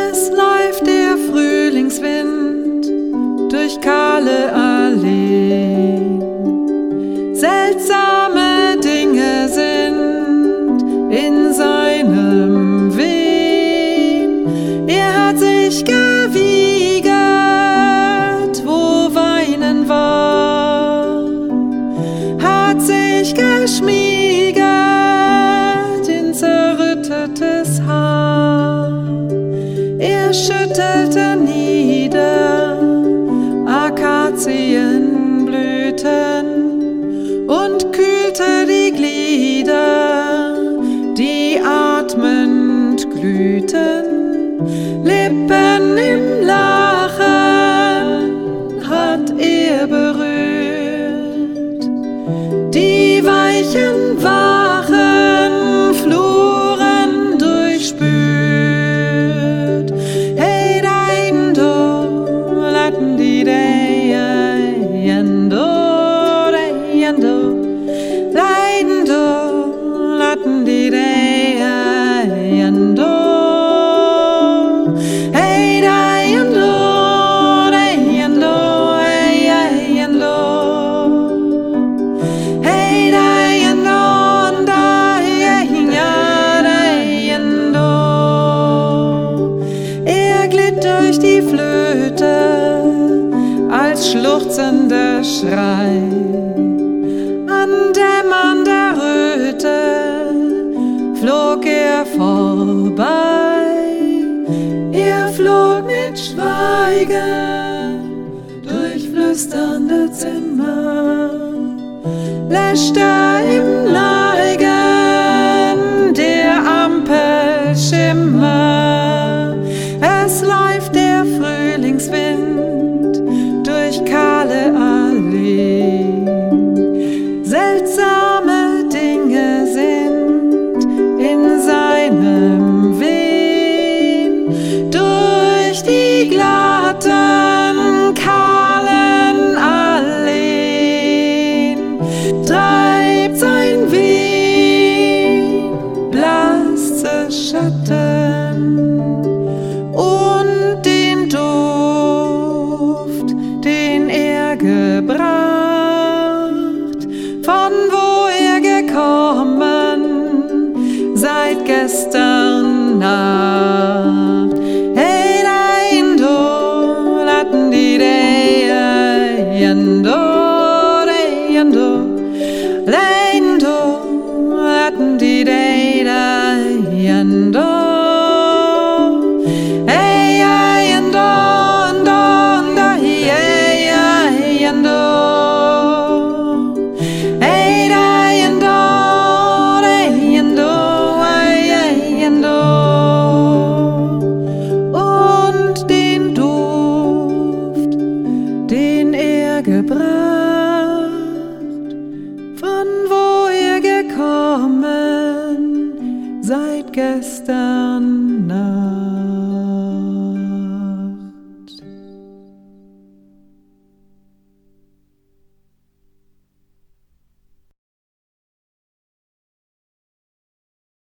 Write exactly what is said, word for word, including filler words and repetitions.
Es läuft der Frühlingswind durch kahle Alleen. Seltsame Dinge sind in seinem Wehen. Er hat sich gewiegert, wo Weinen war, hat sich geschmiegert in zerrüttetes Haar. Er schüttelte nieder Akazienblüten und kühlte die Glieder, die atmend glühten. Lippen im Lachen hat er berührt, die weichen Wachen Fluren durchspült. Hey, dein Do, latten die Deyendo, Deyendo, leiden Do, latten die Deyendo. Hey, Deyendo, Deyendo, Deyendo. Hey, Deyendo, Deyendo. Er glitt durch die Flöte als schluchzender Schrei. An dämmernder Röte flog er vorbei. Er flog mit Schweigen durch flüsternde Zimmer, löschte im Neigen der Ampel Schimmer. Es läuft der Frühlingswind durch kahle Alleen. Seltsame Dinge sind in seinem Wehen. Durch die glatten, kahlen Alleen treibt sein Wehen blasse Schatten und den Duft, den er gebracht, von wo er gekommen, seit gestern Nacht. Hey, dein Do, latten die Deyendo, Deyendo, leiden Do, latten die Deyendo. Hey, Deyendo, Deyendo. Hey, Deyendo, Deyendo, Deyendo. Und den Duft, den er gebracht, von wo er gekommen, seit gestern Nacht.